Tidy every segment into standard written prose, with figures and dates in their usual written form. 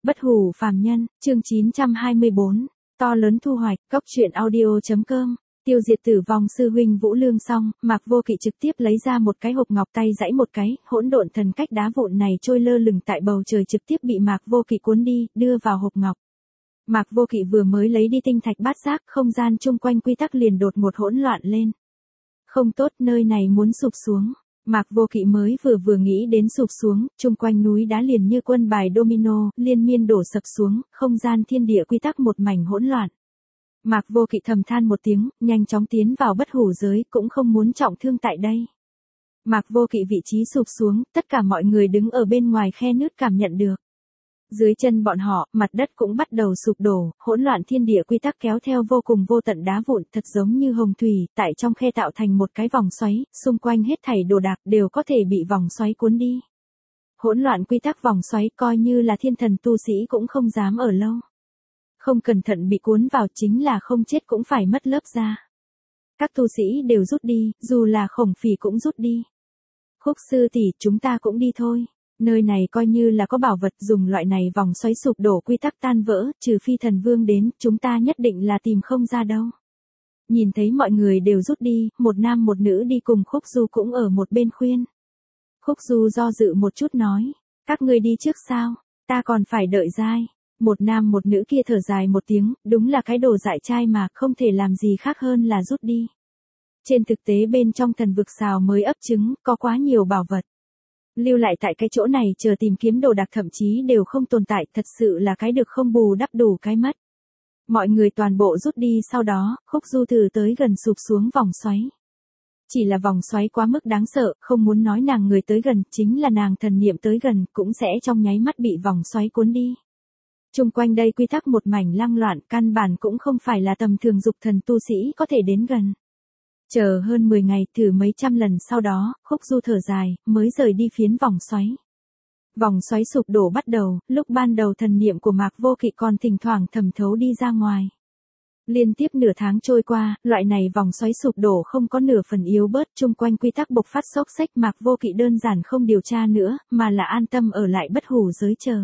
Bất hủ phàm nhân, chương 924, to lớn thu hoạch, cốc truyện audio.com. Tiêu diệt tử vong sư huynh Vũ Lương xong, Mạc Vô Kỵ trực tiếp lấy ra một cái hộp ngọc, tay giãy một cái, hỗn độn thần cách đá vụn này trôi lơ lửng tại bầu trời trực tiếp bị Mạc Vô Kỵ cuốn đi, đưa vào hộp ngọc. Mạc Vô Kỵ vừa mới lấy đi tinh thạch bát giác, không gian chung quanh quy tắc liền đột ngột hỗn loạn lên. Không tốt, nơi này muốn sụp xuống. Mạc Vô Kỵ mới vừa nghĩ đến sụp xuống, chung quanh núi đá liền như quân bài domino, liên miên đổ sập xuống, không gian thiên địa quy tắc một mảnh hỗn loạn. Mạc Vô Kỵ thầm than một tiếng, nhanh chóng tiến vào bất hủ giới, cũng không muốn trọng thương tại đây. Mạc Vô Kỵ vị trí sụp xuống, tất cả mọi người đứng ở bên ngoài khe nứt cảm nhận được. Dưới chân bọn họ, mặt đất cũng bắt đầu sụp đổ, hỗn loạn thiên địa quy tắc kéo theo vô cùng vô tận đá vụn, thật giống như hồng thủy, tại trong khe tạo thành một cái vòng xoáy, xung quanh hết thảy đồ đạc đều có thể bị vòng xoáy cuốn đi. Hỗn loạn quy tắc vòng xoáy coi như là thiên thần tu sĩ cũng không dám ở lâu. Không cẩn thận bị cuốn vào chính là không chết cũng phải mất lớp da. Các tu sĩ đều rút đi, dù là Khổng Phỉ cũng rút đi. Khúc sư tỷ, chúng ta cũng đi thôi. Nơi này coi như là có bảo vật, dùng loại này vòng xoáy sụp đổ quy tắc tan vỡ, trừ phi thần vương đến, chúng ta nhất định là tìm không ra đâu. Nhìn thấy mọi người đều rút đi, một nam một nữ đi cùng Khúc Du cũng ở một bên khuyên. Khúc Du do dự một chút nói, các ngươi đi trước sao, ta còn phải đợi giai. Một nam một nữ kia thở dài một tiếng, đúng là cái đồ dại trai mà, không thể làm gì khác hơn là rút đi. Trên thực tế bên trong thần vực xào mới ấp trứng, có quá nhiều bảo vật. Lưu lại tại cái chỗ này chờ tìm kiếm đồ đạc thậm chí đều không tồn tại, thật sự là cái được không bù đắp đủ cái mất. Mọi người toàn bộ rút đi, sau đó, Khúc Du từ tới gần sụp xuống vòng xoáy. Chỉ là vòng xoáy quá mức đáng sợ, không muốn nói nàng người tới gần, chính là nàng thần niệm tới gần, cũng sẽ trong nháy mắt bị vòng xoáy cuốn đi. Chung quanh đây quy tắc một mảnh lăng loạn, căn bản cũng không phải là tầm thường dục thần tu sĩ có thể đến gần. Chờ hơn 10 ngày, thử mấy trăm lần sau đó, Khúc Du thở dài, mới rời đi phiến vòng xoáy. Vòng xoáy sụp đổ bắt đầu, lúc ban đầu thần niệm của Mạc Vô Kỵ còn thỉnh thoảng thẩm thấu đi ra ngoài. Liên tiếp nửa tháng trôi qua, loại này vòng xoáy sụp đổ không có nửa phần yếu bớt, chung quanh quy tắc bộc phát xốc xách, Mạc Vô Kỵ đơn giản không điều tra nữa, mà là an tâm ở lại bất hủ giới chờ.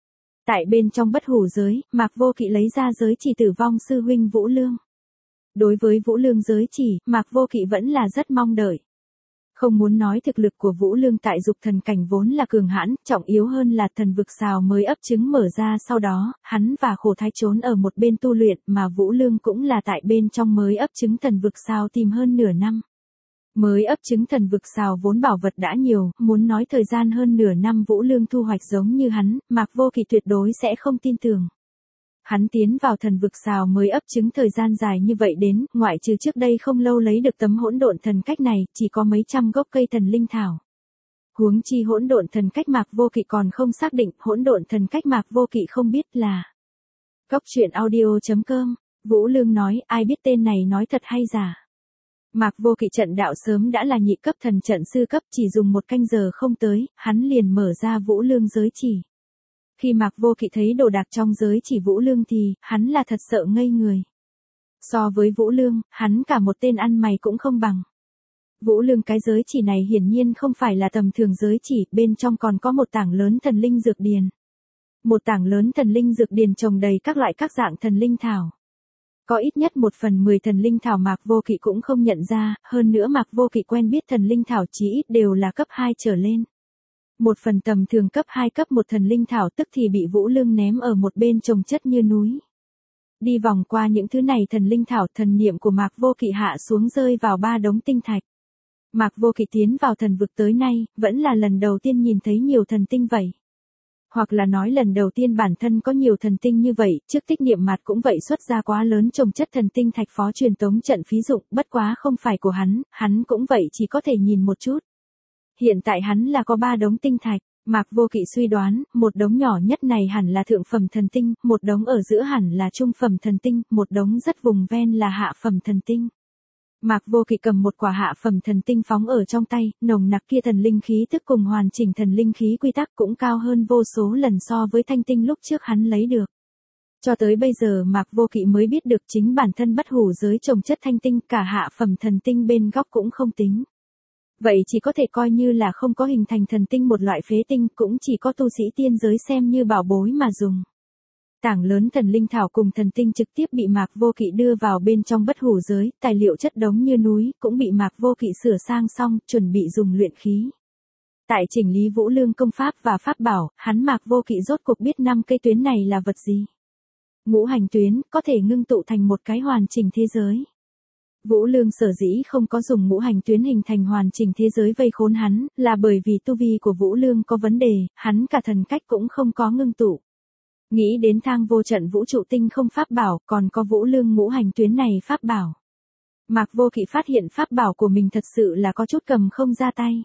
Tại bên trong bất hủ giới, Mạc Vô Kỵ lấy ra giới chỉ tử vong sư huynh Vũ Lương. Đối với Vũ Lương giới chỉ, Mạc Vô Kỵ vẫn là rất mong đợi. Không muốn nói thực lực của Vũ Lương tại dục thần cảnh vốn là cường hãn, trọng yếu hơn là thần vực xào mới ấp trứng mở ra, sau đó, hắn và Khổ Thái trốn ở một bên tu luyện, mà Vũ Lương cũng là tại bên trong mới ấp trứng thần vực xào tìm hơn nửa năm. Mới ấp trứng thần vực xào vốn bảo vật đã nhiều, muốn nói thời gian hơn nửa năm Vũ Lương thu hoạch giống như hắn, Mạc Vô Kỵ tuyệt đối sẽ không tin tưởng. Hắn tiến vào thần vực xào mới ấp trứng thời gian dài như vậy đến, ngoại trừ trước đây không lâu lấy được tấm hỗn độn thần cách này, chỉ có mấy trăm gốc cây thần linh thảo. Huống chi hỗn độn thần cách Mạc Vô Kỵ còn không xác định, hỗn độn thần cách Mạc Vô Kỵ không biết là. Cốc truyện audio.com, Vũ Lương nói, ai biết tên này nói thật hay giả. Mạc Vô Kỵ trận đạo sớm đã là nhị cấp thần trận sư cấp, chỉ dùng một canh giờ không tới, hắn liền mở ra Vũ Lương giới chỉ. Khi Mạc Vô Kỵ thấy đồ đạc trong giới chỉ Vũ Lương thì, hắn là thật sợ ngây người. So với Vũ Lương, hắn cả một tên ăn mày cũng không bằng. Vũ Lương cái giới chỉ này hiển nhiên không phải là tầm thường giới chỉ, bên trong còn có một tảng lớn thần linh dược điền. Một tảng lớn thần linh dược điền trồng đầy các loại các dạng thần linh thảo. Có ít nhất 1/10 thần linh thảo Mạc Vô Kỵ cũng không nhận ra, hơn nữa Mạc Vô Kỵ quen biết thần linh thảo chí ít đều là cấp 2 trở lên. Một phần tầm thường cấp 2 cấp 1 thần linh thảo tức thì bị Vũ Lương ném ở một bên chồng chất như núi. Đi vòng qua những thứ này thần linh thảo, thần niệm của Mạc Vô Kỵ hạ xuống rơi vào 3 đống tinh thạch. Mạc Vô Kỵ tiến vào thần vực tới nay, vẫn là lần đầu tiên nhìn thấy nhiều thần tinh vậy. Hoặc là nói lần đầu tiên bản thân có nhiều thần tinh như vậy, trước tích niệm mặt cũng vậy xuất ra quá lớn chồng chất thần tinh thạch phó truyền tống trận phí dụng, bất quá không phải của hắn cũng vậy chỉ có thể nhìn một chút. Hiện tại hắn là có 3 đống tinh thạch, Mạc Vô Kỵ suy đoán, một đống nhỏ nhất này hẳn là thượng phẩm thần tinh, một đống ở giữa hẳn là trung phẩm thần tinh, một đống rất vùng ven là hạ phẩm thần tinh. Mạc Vô Kỵ cầm một quả hạ phẩm thần tinh phóng ở trong tay, nồng nặc kia thần linh khí tức cùng hoàn chỉnh thần linh khí quy tắc cũng cao hơn vô số lần so với thanh tinh lúc trước hắn lấy được. Cho tới bây giờ Mạc Vô Kỵ mới biết được chính bản thân bất hủ giới trồng chất thanh tinh, cả hạ phẩm thần tinh bên góc cũng không tính. Vậy chỉ có thể coi như là không có hình thành thần tinh một loại phế tinh, cũng chỉ có tu sĩ tiên giới xem như bảo bối mà dùng. Tảng lớn thần linh thảo cùng thần tinh trực tiếp bị Mạc Vô Kỵ đưa vào bên trong bất hủ giới, tài liệu chất đống như núi, cũng bị Mạc Vô Kỵ sửa sang xong, chuẩn bị dùng luyện khí. Tại chỉnh lý Vũ Lương công pháp và pháp bảo, hắn Mạc Vô Kỵ rốt cuộc biết 5 cây tuyến này là vật gì. Ngũ hành tuyến, có thể ngưng tụ thành một cái hoàn chỉnh thế giới. Vũ Lương sở dĩ không có dùng ngũ hành tuyến hình thành hoàn chỉnh thế giới vây khốn hắn, là bởi vì tu vi của Vũ Lương có vấn đề, hắn cả thần cách cũng không có ngưng tụ. Nghĩ đến thang vô trận vũ trụ tinh không pháp bảo, còn có Vũ Lương ngũ hành tuyến này pháp bảo. Mạc Vô Kỵ phát hiện pháp bảo của mình thật sự là có chút cầm không ra tay.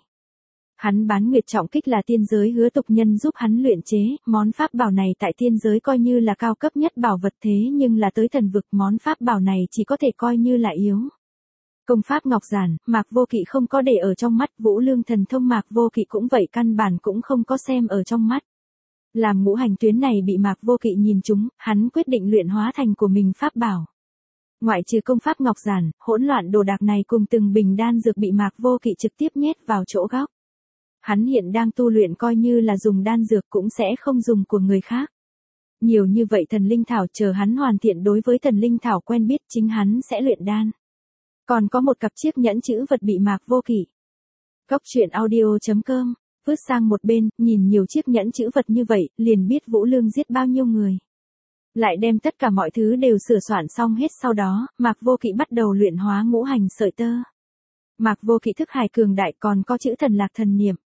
Hắn bán nguyệt trọng kích là tiên giới Hứa Tục Nhân giúp hắn luyện chế, món pháp bảo này tại tiên giới coi như là cao cấp nhất bảo vật, thế nhưng là tới thần vực món pháp bảo này chỉ có thể coi như là yếu. Công pháp ngọc giản, Mạc Vô Kỵ không có để ở trong mắt, Vũ Lương thần thông Mạc Vô Kỵ cũng vậy, căn bản cũng không có xem ở trong mắt. Làm ngũ hành tuyến này bị Mạc Vô Kỵ nhìn trúng, hắn quyết định luyện hóa thành của mình pháp bảo. Ngoại trừ công pháp ngọc giản, hỗn loạn đồ đạc này cùng từng bình đan dược bị Mạc Vô Kỵ trực tiếp nhét vào chỗ góc. Hắn hiện đang tu luyện coi như là dùng đan dược cũng sẽ không dùng của người khác. Nhiều như vậy thần linh thảo, chờ hắn hoàn thiện đối với thần linh thảo quen biết, chính hắn sẽ luyện đan. Còn có một cặp chiếc nhẫn chữ vật bị Mạc Vô Kỵ. Cốc truyện audio.com, vứt sang một bên, nhìn nhiều chiếc nhẫn chữ vật như vậy, liền biết Vũ Lương giết bao nhiêu người. Lại đem tất cả mọi thứ đều sửa soạn xong hết, sau đó, Mạc Vô Kỵ bắt đầu luyện hóa ngũ hành sợi tơ. Mạc Vô Kỵ thức hải cường đại, còn có chữ thần lạc thần niệm.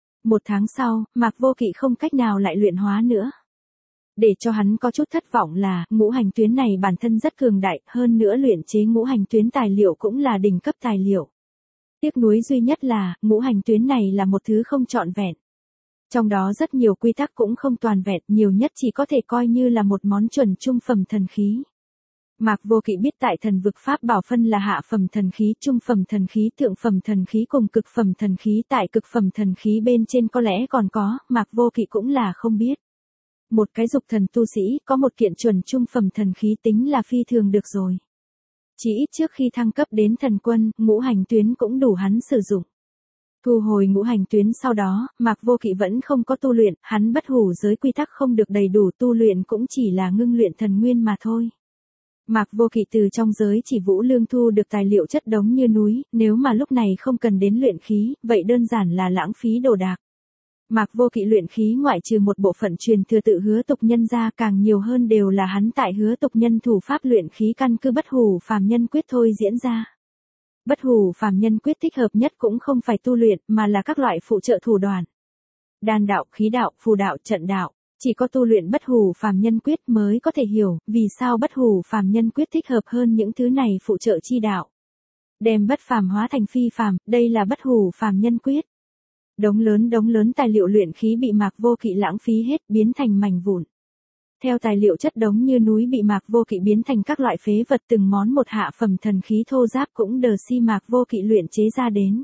1 tháng sau, Mạc Vô Kỵ không cách nào lại luyện hóa nữa. Để cho hắn có chút thất vọng là, ngũ hành tuyến này bản thân rất cường đại, hơn nữa luyện chế ngũ hành tuyến tài liệu cũng là đỉnh cấp tài liệu. Tiếc nuối duy nhất là, ngũ hành tuyến này là một thứ không trọn vẹn. Trong đó rất nhiều quy tắc cũng không toàn vẹn, nhiều nhất chỉ có thể coi như là một món chuẩn trung phẩm thần khí. Mạc Vô Kỵ biết tại thần vực pháp bảo phân là hạ phẩm thần khí, trung phẩm thần khí, thượng phẩm thần khí cùng cực phẩm thần khí, tại cực phẩm thần khí bên trên có lẽ còn có, Mạc Vô Kỵ cũng là không biết. Một cái dục thần tu sĩ có một kiện chuẩn trung phẩm thần khí tính là phi thường được rồi. Chỉ ít trước khi thăng cấp đến thần quân, ngũ hành tuyến cũng đủ hắn sử dụng. Thu hồi ngũ hành tuyến sau đó, Mạc Vô Kỵ vẫn không có tu luyện, hắn bất hủ giới quy tắc không được đầy đủ, tu luyện cũng chỉ là ngưng luyện thần nguyên mà thôi. Mạc Vô Kỵ từ trong giới chỉ Vũ Lương thu được tài liệu chất đống như núi, nếu mà lúc này không cần đến luyện khí, vậy đơn giản là lãng phí đồ đạc. Mạc Vô Kỵ luyện khí ngoại trừ một bộ phận truyền thừa tự Hứa Tục Nhân ra, càng nhiều hơn đều là hắn tại Hứa Tục Nhân thủ pháp luyện khí căn cứ bất hủ phàm nhân quyết thôi diễn ra. Bất hủ phàm nhân quyết thích hợp nhất cũng không phải tu luyện, mà là các loại phụ trợ thủ đoạn. Đan đạo, khí đạo, phù đạo, trận đạo. Chỉ có tu luyện bất hủ phàm nhân quyết mới có thể hiểu, vì sao bất hủ phàm nhân quyết thích hợp hơn những thứ này phụ trợ chi đạo. Đem bất phàm hóa thành phi phàm, đây là bất hủ phàm nhân quyết. Đống lớn tài liệu luyện khí bị Mạc Vô Kỵ lãng phí hết, biến thành mảnh vụn. Theo tài liệu chất đống như núi bị Mạc Vô Kỵ biến thành các loại phế vật, từng món một hạ phẩm thần khí thô giáp cũng đờ si Mạc Vô Kỵ luyện chế ra đến.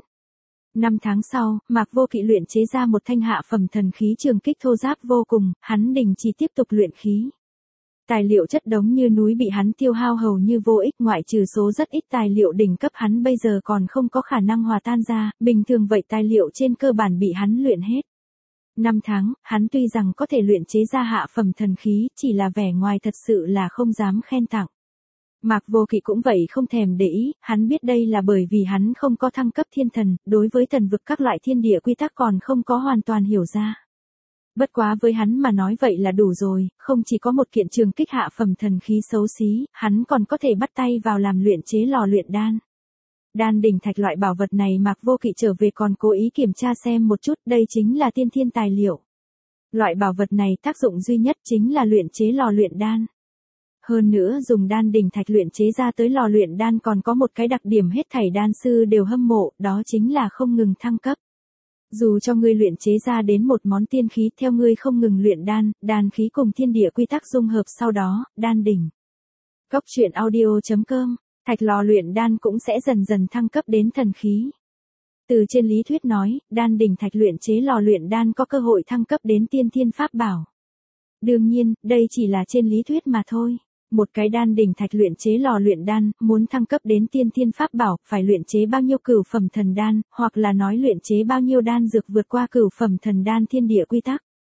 5 tháng sau, Mạc Vô Kỵ luyện chế ra một thanh hạ phẩm thần khí trường kích thô giáp vô cùng, hắn đình chỉ tiếp tục luyện khí. Tài liệu chất đống như núi bị hắn tiêu hao hầu như vô ích, ngoại trừ số rất ít tài liệu đỉnh cấp hắn bây giờ còn không có khả năng hòa tan ra, bình thường vậy tài liệu trên cơ bản bị hắn luyện hết. 5 tháng, hắn tuy rằng có thể luyện chế ra hạ phẩm thần khí, chỉ là vẻ ngoài thật sự là không dám khen tặng. Mạc Vô Kỵ cũng vậy không thèm để ý, hắn biết đây là bởi vì hắn không có thăng cấp thiên thần, đối với thần vực các loại thiên địa quy tắc còn không có hoàn toàn hiểu ra. Bất quá với hắn mà nói vậy là đủ rồi, không chỉ có một kiện trường kích hạ phẩm thần khí xấu xí, hắn còn có thể bắt tay vào làm luyện chế lò luyện đan. Đan đỉnh thạch loại bảo vật này Mạc Vô Kỵ trở về còn cố ý kiểm tra xem một chút, đây chính là tiên thiên tài liệu. Loại bảo vật này tác dụng duy nhất chính là luyện chế lò luyện đan. Hơn nữa dùng đan đỉnh thạch luyện chế ra tới lò luyện đan còn có một cái đặc điểm hết thảy đan sư đều hâm mộ, đó chính là không ngừng thăng cấp. Dù cho ngươi luyện chế ra đến một món tiên khí, theo ngươi không ngừng luyện đan, đan khí cùng thiên địa quy tắc dung hợp sau đó, đan đỉnh. Cốc truyện audio.com, thạch lò luyện đan cũng sẽ dần dần thăng cấp đến thần khí. Từ trên lý thuyết nói, đan đỉnh thạch luyện chế lò luyện đan có cơ hội thăng cấp đến tiên thiên pháp bảo. Đương nhiên, đây chỉ là trên lý thuyết mà thôi. Một cái đan đỉnh thạch luyện chế lò luyện đan, muốn thăng cấp đến tiên thiên pháp bảo, phải luyện chế bao nhiêu cửu phẩm thần đan, hoặc là nói luyện chế bao nhiêu đan dược vượt qua cửu phẩm thần đan thiên địa quy tắc.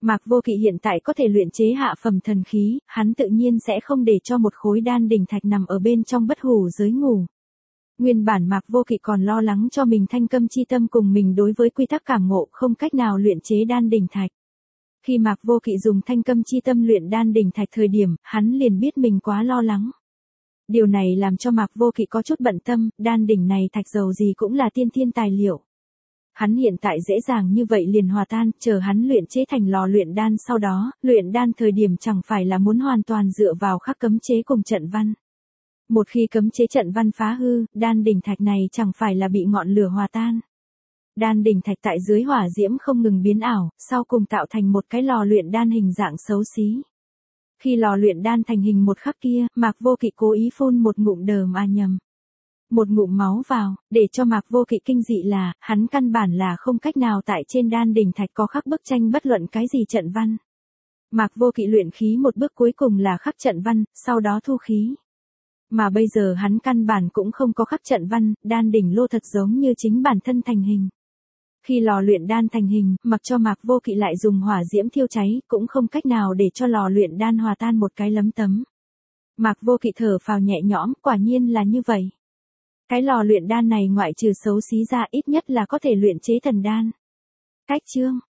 Mạc Vô Kỵ hiện tại có thể luyện chế hạ phẩm thần khí, hắn tự nhiên sẽ không để cho một khối đan đỉnh thạch nằm ở bên trong bất hủ giới ngủ. Nguyên bản Mạc Vô Kỵ còn lo lắng cho mình thanh câm chi tâm cùng mình đối với quy tắc cảm ngộ không cách nào luyện chế đan đỉnh thạch. Khi Mạc Vô Kỵ dùng thanh câm chi tâm luyện đan đỉnh thạch thời điểm, hắn liền biết mình quá lo lắng. Điều này làm cho Mạc Vô Kỵ có chút bận tâm, đan đỉnh này thạch dầu gì cũng là tiên thiên tài liệu. Hắn hiện tại dễ dàng như vậy liền hòa tan, chờ hắn luyện chế thành lò luyện đan sau đó, luyện đan thời điểm chẳng phải là muốn hoàn toàn dựa vào khắc cấm chế cùng trận văn. Một khi cấm chế trận văn phá hư, đan đỉnh thạch này chẳng phải là bị ngọn lửa hòa tan. Đan đỉnh thạch tại dưới hỏa diễm không ngừng biến ảo, sau cùng tạo thành một cái lò luyện đan hình dạng xấu xí. Khi lò luyện đan thành hình một khắc kia, Mạc Vô Kỵ cố ý phun một ngụm đờ mà nhầm. Một ngụm máu vào, để cho Mạc Vô Kỵ kinh dị là, hắn căn bản là không cách nào tại trên đan đỉnh thạch có khắc bức tranh bất luận cái gì trận văn. Mạc Vô Kỵ luyện khí một bước cuối cùng là khắc trận văn, sau đó thu khí. Mà bây giờ hắn căn bản cũng không có khắc trận văn, đan đỉnh lô thật giống như chính bản thân thành hình. Khi lò luyện đan thành hình, mặc cho Mạc Vô Kỵ lại dùng hỏa diễm thiêu cháy, cũng không cách nào để cho lò luyện đan hòa tan một cái lấm tấm. Mạc Vô Kỵ thở phào nhẹ nhõm, quả nhiên là như vậy. Cái lò luyện đan này ngoại trừ xấu xí ra ít nhất là có thể luyện chế thần đan. Cách chương